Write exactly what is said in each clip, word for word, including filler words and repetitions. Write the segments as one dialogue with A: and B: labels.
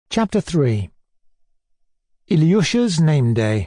A: Chapter three. Ilyusha's Name Day.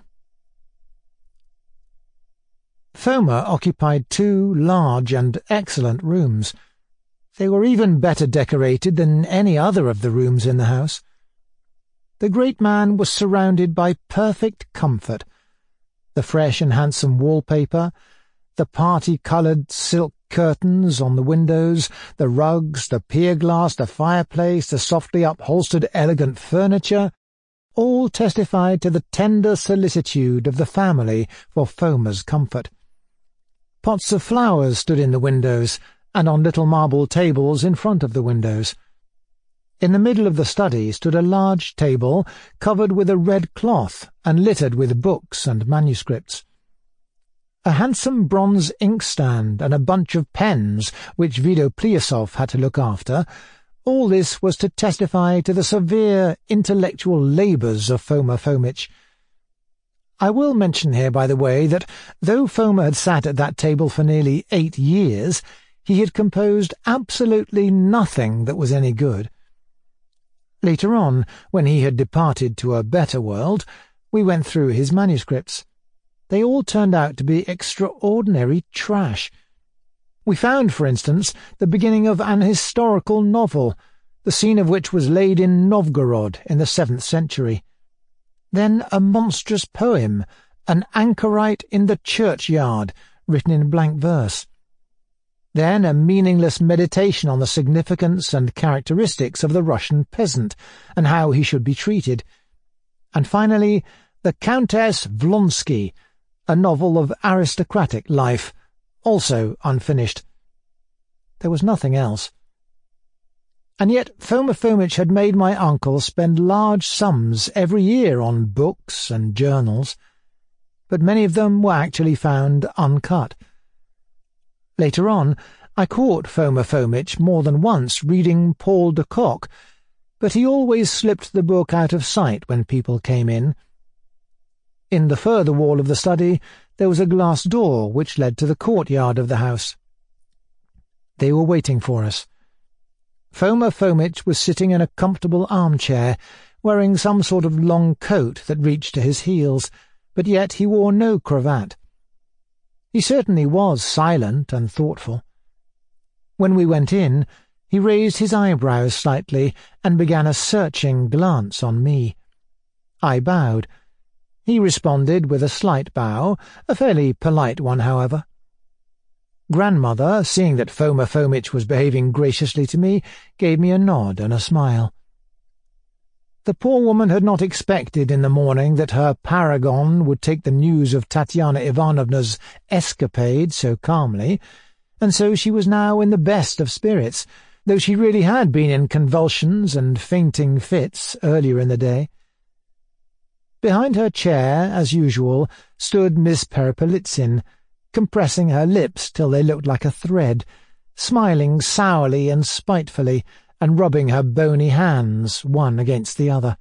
A: Foma occupied two large and excellent rooms. They were even better decorated than any other of the rooms in the house. The great man was surrounded by perfect comfort. The fresh and handsome wallpaper, the party-coloured silk curtains on the windows, the rugs, the pier-glass, the fireplace, the softly upholstered elegant furniture, all testified to the tender solicitude of the family for Foma's comfort. Pots of flowers stood in the windows, and on little marble tables in front of the windows. In the middle of the study stood a large table covered with a red cloth and littered with books and manuscripts. A handsome bronze inkstand and a bunch of pens, which Vido Pliasov had to look after, all this was to testify to the severe intellectual labours of Foma Fomitch. I will mention here, by the way, that though Foma had sat at that table for nearly eight years, he had composed absolutely nothing that was any good. Later on, when he had departed to a better world, we went through his manuscripts. They all turned out to be extraordinary trash. We found, for instance, the beginning of an historical novel, the scene of which was laid in Novgorod in the seventh century. Then a monstrous poem, an anchorite in the churchyard, written in blank verse. Then a meaningless meditation on the significance and characteristics of the Russian peasant, and how he should be treated. And finally, the Countess Vlonsky, a novel of aristocratic life, also unfinished. There was nothing else. And yet Foma Fomitch had made my uncle spend large sums every year on books and journals, but many of them were actually found uncut. Later on, I caught Foma Fomitch more than once reading Paul de Kock, but he always slipped the book out of sight when people came in. In the further wall of the study there was a glass door which led to the courtyard of the house. They were waiting for us. Foma Fomitch was sitting in a comfortable armchair, wearing some sort of long coat that reached to his heels, but yet he wore no cravat. He certainly was silent and thoughtful. When we went in, he raised his eyebrows slightly and began a searching glance on me. I bowed. He responded with a slight bow, a fairly polite one, however. Grandmother, seeing that Foma Fomitch was behaving graciously to me, gave me a nod and a smile. The poor woman had not expected in the morning that her paragon would take the news of Tatiana Ivanovna's escapade so calmly, and so she was now in the best of spirits, though she really had been in convulsions and fainting fits earlier in the day. Behind her chair, as usual, stood Miss Peripolitzin, compressing her lips till they looked like a thread, smiling sourly and spitefully, and rubbing her bony hands one against the other.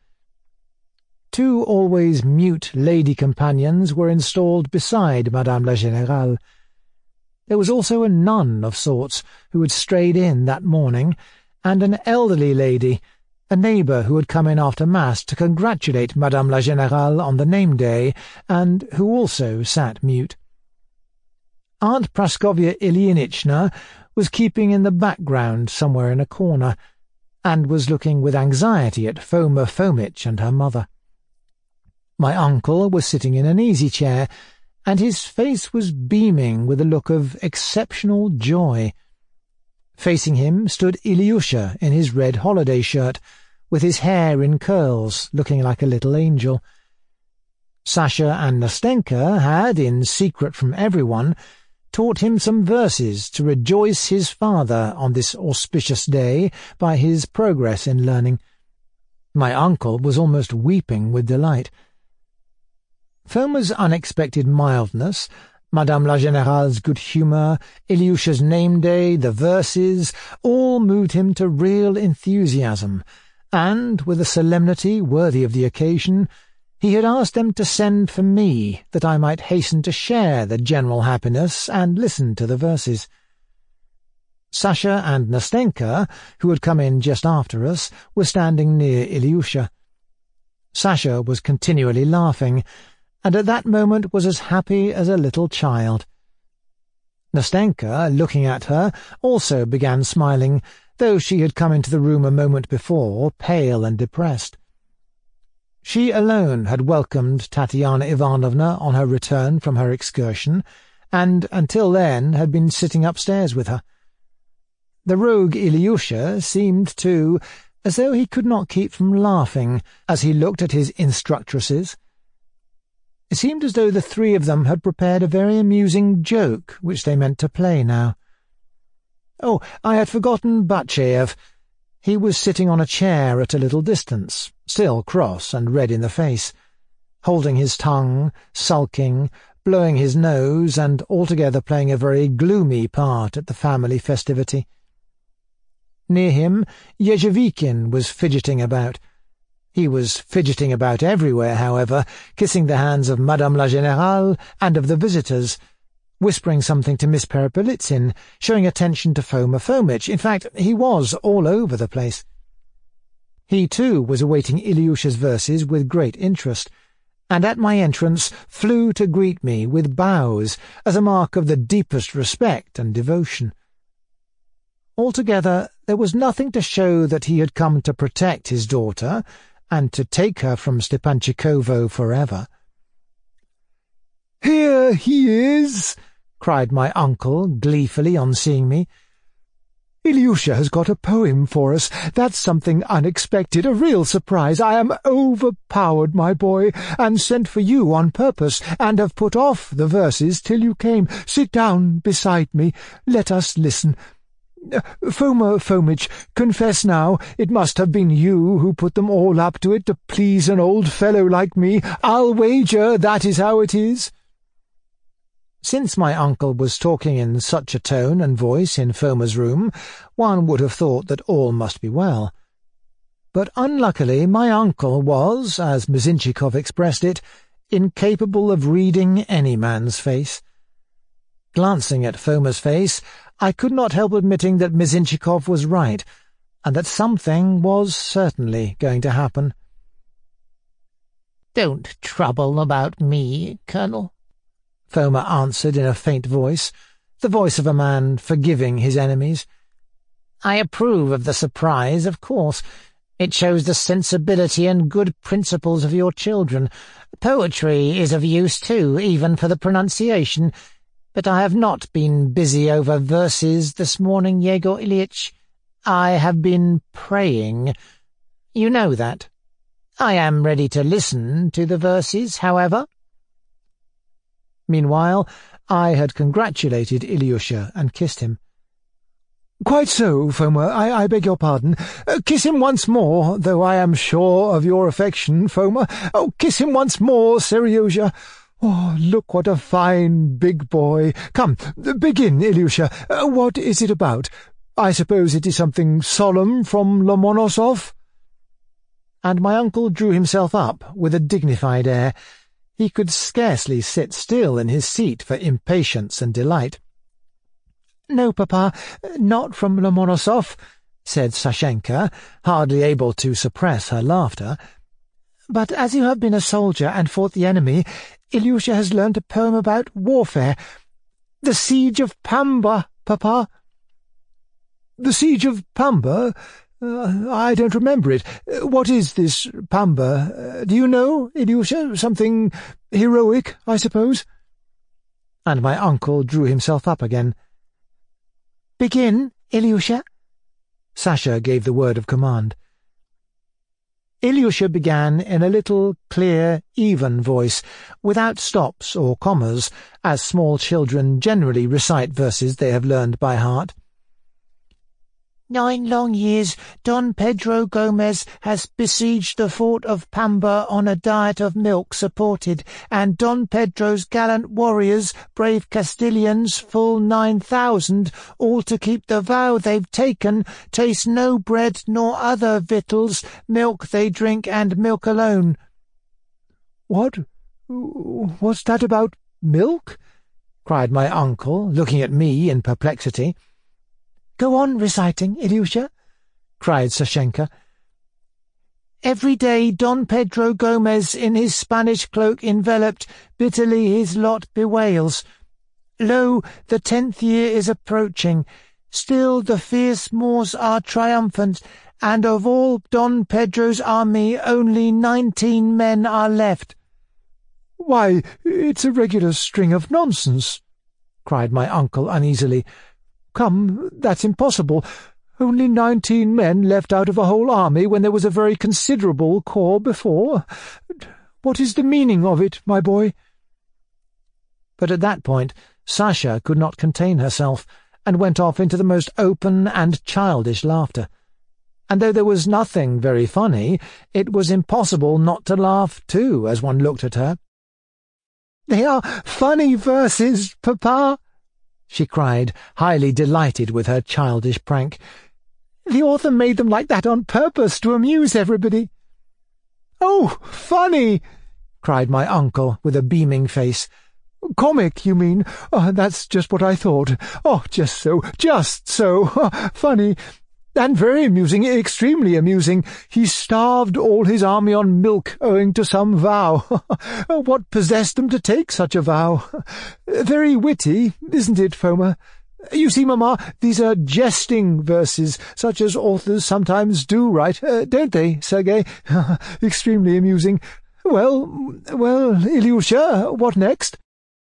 A: Two always mute lady companions were installed beside Madame la Générale. There was also a nun of sorts who had strayed in that morning, and an elderly lady, a neighbour who had come in after Mass to congratulate Madame la Générale on the name-day, and who also sat mute. Aunt Praskovya Ilyinichna was keeping in the background somewhere in a corner, and was looking with anxiety at Foma Fomitch and her mother. My uncle was sitting in an easy-chair, and his face was beaming with a look of exceptional joy. Facing him stood Ilyusha in his red holiday shirt, with his hair in curls, looking like a little angel. Sasha and Nastenka had, in secret from everyone, taught him some verses to rejoice his father on this auspicious day by his progress in learning. My uncle was almost weeping with delight. Foma's unexpected mildness, Madame la Générale's good humour, Ilyusha's name-day, the verses, all moved him to real enthusiasm, and, with a solemnity worthy of the occasion, he had asked them to send for me, that I might hasten to share the general happiness and listen to the verses. Sasha and Nastenka, who had come in just after us, were standing near Ilyusha. Sasha was continually laughing, and at that moment was as happy as a little child. Nastenka, looking at her, also began smiling, though she had come into the room a moment before, pale and depressed. She alone had welcomed Tatiana Ivanovna on her return from her excursion, and until then had been sitting upstairs with her. The rogue Ilyusha seemed, too, as though he could not keep from laughing as he looked at his instructresses. It seemed as though the three of them had prepared a very amusing joke which they meant to play now. Oh, I had forgotten Batcheyev. He was sitting on a chair at a little distance, still cross and red in the face, holding his tongue, sulking, blowing his nose, and altogether playing a very gloomy part at the family festivity. Near him, Yezhevikin was fidgeting about. He was fidgeting about everywhere, however, kissing the hands of Madame la Générale and of the visitors, whispering something to Miss Perepelitsyn, showing attention to Foma Fomitch. In fact, he was all over the place. He, too, was awaiting Ilyusha's verses with great interest, and at my entrance flew to greet me with bows as a mark of the deepest respect and devotion. Altogether, there was nothing to show that he had come to protect his daughter and to take her from Stepanchikovo forever. "Here he is!" cried my uncle gleefully on seeing me. "Ilyusha has got a poem for us. That's something unexpected, a real surprise. I am overpowered, my boy, and sent for you on purpose, and have put off the verses till you came. Sit down beside me. Let us listen. Foma Fomitch, confess now, it must have been you who put them all up to it to please an old fellow like me. I'll wager that is how it is." Since my uncle was talking in such a tone and voice in Foma's room, one would have thought that all must be well. But unluckily my uncle was, as Mizhinchikov expressed it, incapable of reading any man's face. Glancing at Foma's face, I could not help admitting that Mizhinchikov was right, and that something was certainly going to happen.
B: "Don't trouble about me, Colonel,"
A: Foma answered in a faint voice, the voice of a man forgiving his enemies.
B: "I approve of the surprise, of course. It shows the sensibility and good principles of your children. Poetry is of use, too, even for the pronunciation. But I have not been busy over verses this morning, Yegor Ilyitch. I have been praying. You know that. I am ready to listen to the verses, however."
A: Meanwhile, I had congratulated Ilyusha and kissed him. "Quite so, Foma, I, I beg your pardon. Uh, kiss him once more, though I am sure of your affection, Foma. Oh, kiss him once more, Seryozha. Oh, look what a fine big boy. Come, begin, Ilyusha. Uh, what is it about? I suppose it is something solemn from Lomonosov?" And my uncle drew himself up with a dignified air. He could scarcely sit still in his seat for impatience and delight. "No, Papa, not from Lomonosov," said Sashenka, hardly able to suppress her laughter. "But as you have been a soldier and fought the enemy, Ilyusha has learnt a poem about warfare. The Siege of Pamba, Papa." "The Siege of Pamba? Uh, I don't remember it. What is this Pamba? Uh, do you know, Ilyusha? Something heroic, I suppose?" And my uncle drew himself up again. "Begin, Ilyusha." Sasha gave the word of command. Ilyusha began in a little, clear, even voice, without stops or commas, as small children generally recite verses they have learned by heart.
B: Nine long years Don Pedro Gomez has besieged the fort of Pamba on a diet of milk supported, and Don Pedro's gallant warriors, brave Castilians, full nine thousand, all to keep the vow they've taken, taste no bread nor other victuals, milk they drink and milk alone.
A: What? What's that about milk? Cried my uncle, looking at me in perplexity. "Go on reciting, Ilyusha," cried Sashenka.
B: "Every day Don Pedro Gomez in his Spanish cloak enveloped, bitterly his lot bewails. Lo, the tenth year is approaching. Still the fierce Moors are triumphant, and of all Don Pedro's army only nineteen men are left."
A: "Why, it's a regular string of nonsense," cried my uncle uneasily. "Come, that's impossible. Only nineteen men left out of a whole army when there was a very considerable corps before. What is the meaning of it, my boy?" But at that point Sasha could not contain herself, and went off into the most open and childish laughter. And though there was nothing very funny, it was impossible not to laugh too as one looked at her. "They are funny verses, Papa," she cried, highly delighted with her childish prank. "The author made them like that on purpose to amuse everybody." "Oh, funny!" cried my uncle with a beaming face. "Comic, you mean? Oh, that's just what I thought. Oh, just so, just so. Funny. And very amusing, extremely amusing. He starved all his army on milk owing to some vow. What possessed them to take such a vow? Very witty, isn't it, Foma? You see, Mamma, these are jesting verses, such as authors sometimes do write, uh, don't they, Sergei? Extremely amusing. Well, well, Ilyusha, what next?"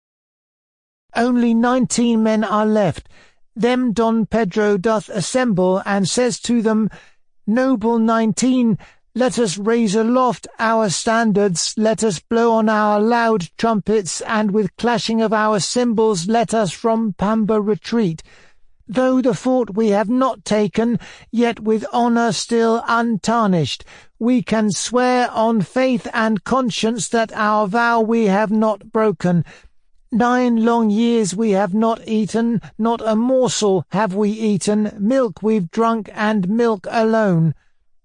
B: "Only nineteen men are left. Them Don Pedro doth assemble, and says to them, Noble nineteen, let us raise aloft our standards, let us blow on our loud trumpets, and with clashing of our cymbals let us from Pamba retreat. Though the fort we have not taken, yet with honour still untarnished, we can swear on faith and conscience that our vow we have not broken. Nine long years we have not eaten, not a morsel have we eaten, milk we've drunk, and milk alone."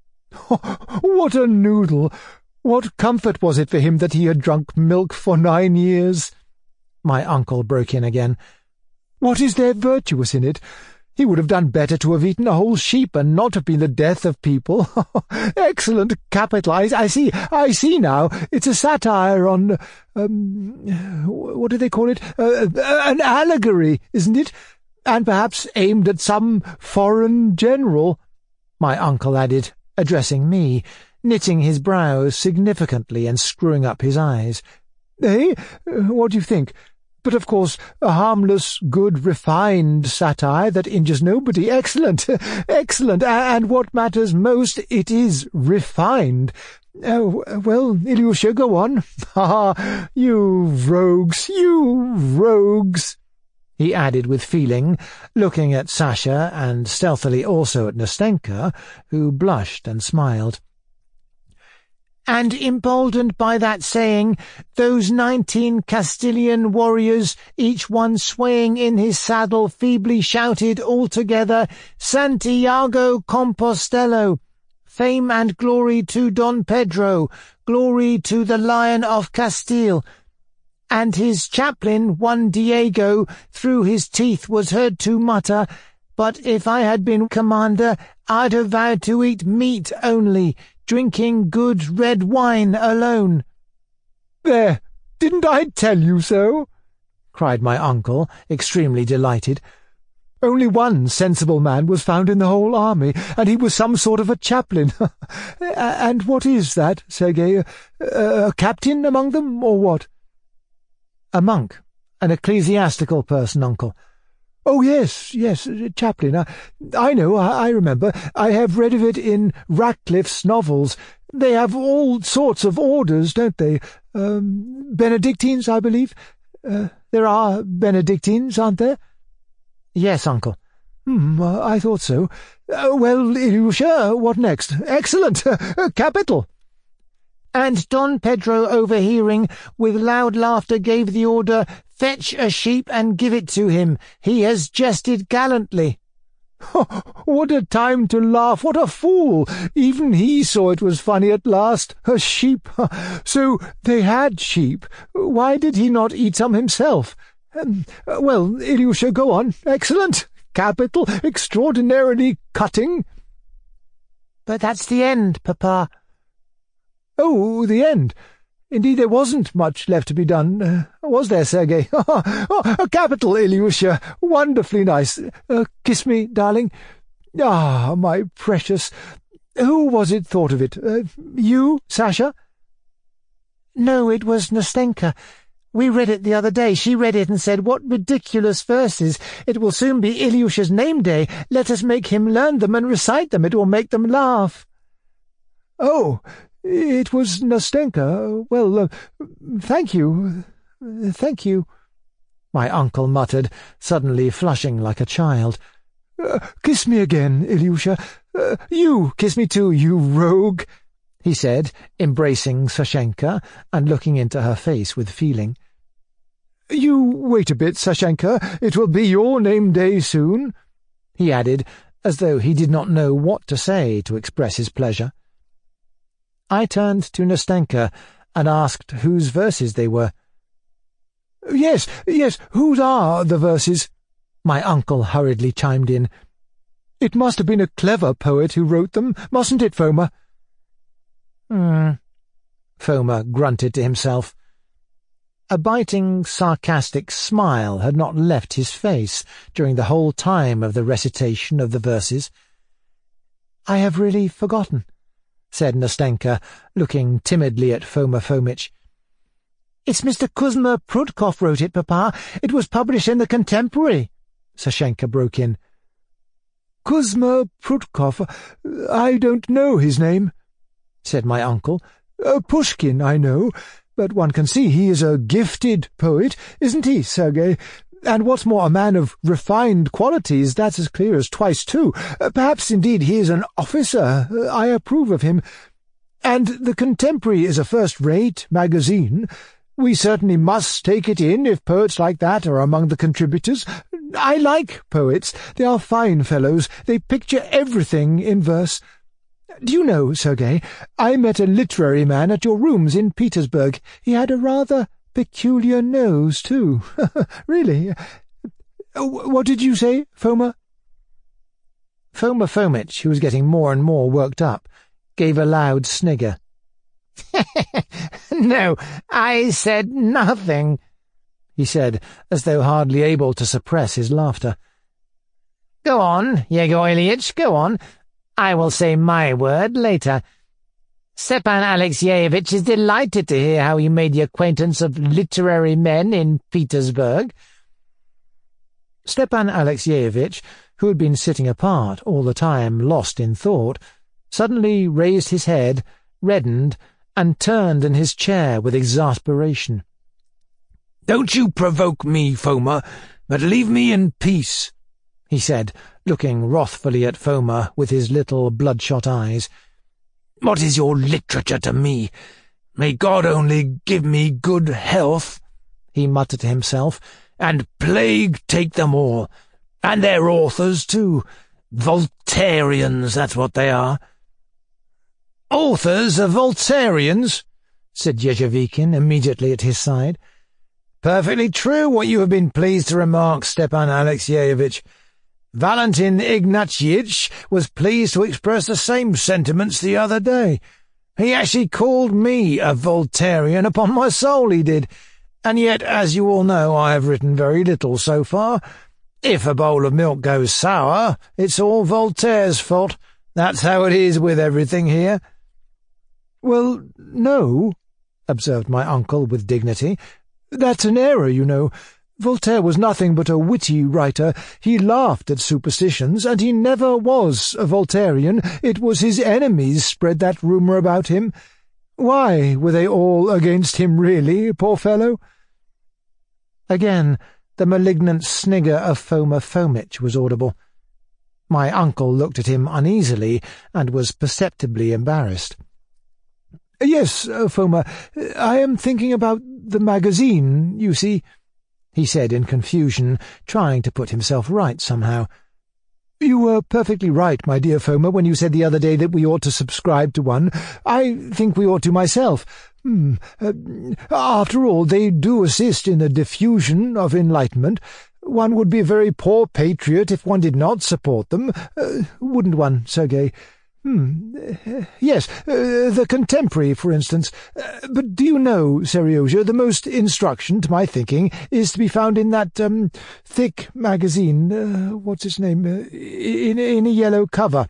A: "What a noodle! What comfort was it for him that he had drunk milk for nine years?" My uncle broke in again. "What is there virtuous in it? He would have done better to have eaten a whole sheep and not have been the death of people. Excellent, capital. I, I see, I see now. It's a satire on, um, what do they call it? Uh, an allegory, isn't it? And perhaps aimed at some foreign general," my uncle added, addressing me, knitting his brows significantly and screwing up his eyes. "Eh? What do you think? But, of course, a harmless, good, refined satire that injures nobody. Excellent, excellent, and what matters most, it is refined. Oh, well, Ilyusha, go on. Ha ha, you rogues, you rogues," he added with feeling, looking at Sasha and stealthily also at Nastenka, who blushed and smiled. "And emboldened by that saying, those nineteen Castilian warriors, each one swaying in his saddle, feebly shouted all together, Santiago Compostelo! Fame and glory to Don Pedro! Glory to the Lion of Castile! And his chaplain, one Diego, through his teeth was heard to mutter, But if I had been commander, I'd have vowed to eat meat only, drinking good red wine alone." "There! Didn't I tell you so?" cried my uncle, extremely delighted. "Only one sensible man was found in the whole army, and he was some sort of a chaplain. And what is that, Sergei? A, a captain among them, or what?" "A monk, an ecclesiastical person, uncle." "Oh, yes, yes, chaplain. I, I know, I, I remember. I have read of it in Ratcliffe's novels. They have all sorts of orders, don't they? Um, Benedictines, I believe. Uh, there are Benedictines, aren't there?"
B: "Yes, uncle."
A: Hmm, uh, I thought so. Uh, well, Ilyusha, what next? Excellent! Capital!
B: "And Don Pedro, overhearing, with loud laughter gave the order, Fetch a sheep and give it to him. He has jested gallantly."
A: What a time to laugh! What a fool! Even he saw it was funny at last. A sheep! So they had sheep. Why did he not eat some himself? Um, well, Ilyusha, go on. Excellent! capital, extraordinarily cutting."
B: "But that's the end, Papa."
A: "Oh, the end. Indeed, there wasn't much left to be done, uh, was there, Sergei? Oh, capital, Ilyusha, wonderfully nice. Uh, kiss me, darling. Ah, my precious. Who was it thought of it? Uh, you, Sasha?"
B: "No, it was Nastenka. We read it the other day. She read it and said, 'What ridiculous verses! It will soon be Ilyusha's name day. Let us make him learn them and recite them. It will make them laugh.'"
A: "Oh, it was Nastenka. Well, uh, thank you. Thank you," my uncle muttered, suddenly flushing like a child. Uh, "kiss me again, Ilyusha. Uh, you kiss me too, you rogue," he said, embracing Sashenka and looking into her face with feeling. "You wait a bit, Sashenka. It will be your name day soon," he added, as though he did not know what to say to express his pleasure. I turned to Nastenka and asked whose verses they were. "Yes, yes, whose are the verses?" my uncle hurriedly chimed in. "It must have been a clever poet who wrote them, mustn't it, Foma?"
B: Hmm, Foma grunted to himself. A biting, sarcastic smile had not left his face during the whole time of the recitation of the verses. "I have really forgotten," said Nastenka, looking timidly at Foma Fomitch. "It's Mister Kuzma Prudkov wrote it, Papa. It was published in the Contemporary," Sashenka broke in.
A: "Kuzma Prudkov? I don't know his name," said my uncle. Uh, Pushkin, I know, but one can see he is a gifted poet, isn't he, Sergei? And what's more, a man of refined qualities, that's as clear as twice two. Uh, perhaps, indeed, he is an officer. Uh, I approve of him. And the Contemporary is a first-rate magazine. We certainly must take it in if poets like that are among the contributors. I like poets. They are fine fellows. They picture everything in verse. Do you know, Sergei, I met a literary man at your rooms in Petersburg. He had a rather peculiar nose, too. Really. What did you say, Foma?
B: Foma Fomitch, who was getting more and more worked up, gave a loud snigger. "No, I said nothing," he said, as though hardly able to suppress his laughter. "Go on, Yegor Ilyitch, go on. I will say my word later. Stepan Alexeyevich is delighted to hear how you made the acquaintance of literary men in Petersburg." Stepan Alexeyevich, who had been sitting apart all the time, lost in thought, suddenly raised his head, reddened, and turned in his chair with exasperation.
A: "Don't you provoke me, Foma, but leave me in peace," he said, looking wrathfully at Foma with his little bloodshot eyes. "What is your literature to me? May God only give me good health," he muttered to himself, "and plague take them all, and their authors, too. Voltairians, that's what they are." "Authors are Voltairians?" said Yezhevikin immediately at his side. "Perfectly true what you have been pleased to remark, Stepan Alexeyevich. Valentin Ignatievich was pleased to express the same sentiments the other day. He actually called me a Voltairian, upon my soul he did. And yet, as you all know, I have written very little so far. If a bowl of milk goes sour, it's all Voltaire's fault. That's how it is with everything here." "Well, no," observed my uncle with dignity. "That's an error, you know. Voltaire was nothing but a witty writer. He laughed at superstitions, and he never was a Voltairian. It was his enemies spread that rumour about him. Why were they all against him, really, poor fellow?" Again, the malignant snigger of Foma Fomitch was audible. My uncle looked at him uneasily and was perceptibly embarrassed. "Yes, uh, Foma, I am thinking about the magazine, you see," he said in confusion, trying to put himself right somehow. "You were perfectly right, my dear Foma, when you said the other day that we ought to subscribe to one. I think we ought to myself. Hmm. Uh, after all, they do assist in the diffusion of enlightenment. One would be a very poor patriot if one did not support them, uh, wouldn't one, Sergei? Hmm. Uh, yes, uh, the Contemporary, for instance. Uh, but do you know, Seryozha, the most instruction, to my thinking, is to be found in that um, thick magazine, uh, what's its name, uh, in, in a yellow cover.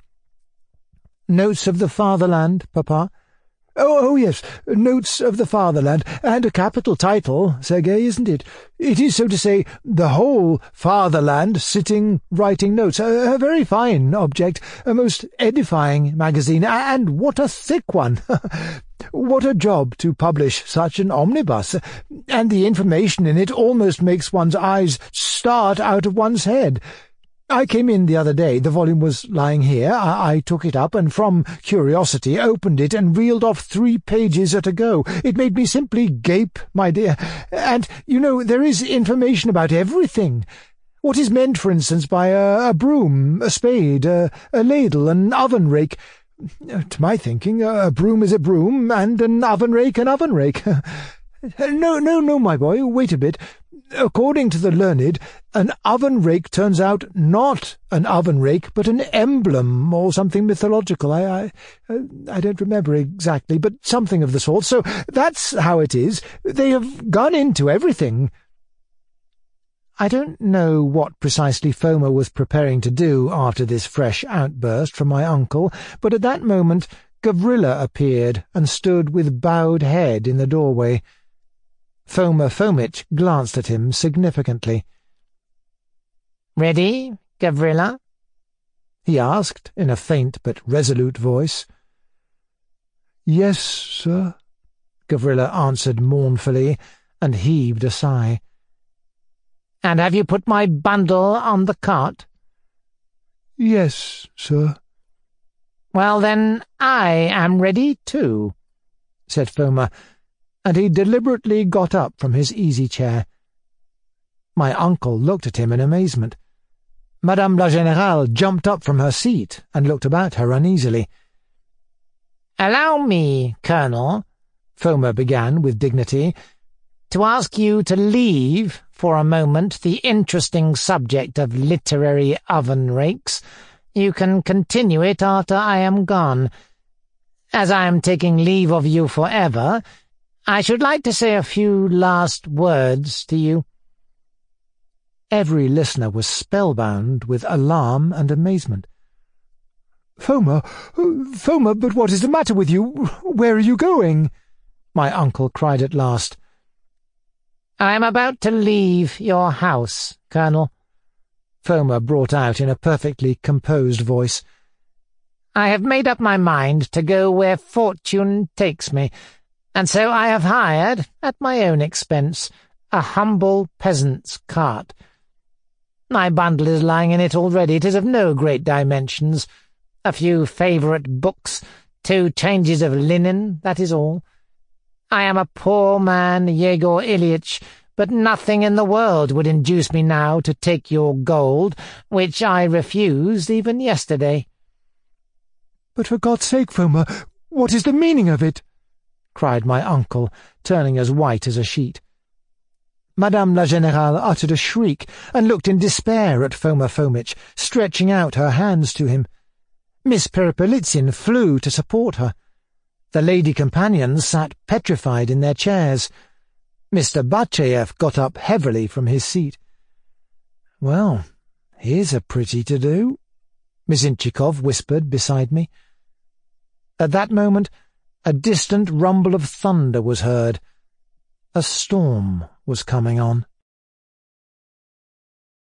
A: Notes of the Fatherland, Papa? Oh, oh, yes, Notes of the Fatherland, and a capital title, Sergei, isn't it? It is, so to say, the whole fatherland sitting writing notes. A, a very fine object, a most edifying magazine, and what a thick one! What a job to publish such an omnibus, and the information in it almost makes one's eyes start out of one's head. I came in the other day. The volume was lying here. I, I took it up, and from curiosity opened it and reeled off three pages at a go. It made me simply gape, my dear. And, you know, there is information about everything. What is meant, for instance, by a, a broom, a spade, a, a ladle, an oven rake. To my thinking, a broom is a broom, and an oven rake an oven rake. No, no, no, my boy, wait a bit. According to the learned, an oven rake turns out not an oven rake, but an emblem, or something mythological. I, I, I don't remember exactly, but something of the sort. So that's how it is. They have gone into everything. I don't know what precisely Foma was preparing to do after this fresh outburst from my uncle, but at that moment Gavrila appeared and stood with bowed head in the doorway. Foma Fomitch glanced at him significantly.
B: "Ready, Gavrila?"
A: he asked in a faint but resolute voice. "Yes, sir," Gavrila answered mournfully, and heaved a sigh.
B: "And have you put my bundle on the cart?"
A: "Yes, sir."
B: "Well, then, I am ready too," said Foma, and he deliberately got up from his easy-chair. My uncle looked at him in amazement. Madame la Générale jumped up from her seat and looked about her uneasily. "Allow me, Colonel," Foma began with dignity, "to ask you to leave, for a moment, the interesting subject of literary oven-rakes. You can continue it after I am gone. As I am taking leave of you forever, I should like to say a few last words to you."
A: Every listener was spellbound with alarm and amazement. "Foma, Foma, but what is the matter with you? Where are you going?" my uncle cried at last.
B: "I am about to leave your house, Colonel," Foma brought out in a perfectly composed voice. "I have made up my mind to go where fortune takes me, and so I have hired, at my own expense, a humble peasant's cart. My bundle is lying in it already. It is of no great dimensions. A few favourite books, two changes of linen, that is all. I am a poor man, Yegor Ilyitch, but nothing in the world would induce me now to take your gold, which I refused even yesterday."
A: "But for God's sake, Foma, what is the meaning of it?" cried my uncle, turning as white as a sheet. Madame la Générale uttered a shriek and looked in despair at Foma Fomitch, stretching out her hands to him. Miss Perepelitsyn flew to support her. The lady companions sat petrified in their chairs. Mister Batchayev got up heavily from his seat. "Well, here's a pretty to-do," Mizintchikov whispered beside me. At that moment, a distant rumble of thunder was heard. A storm was coming on.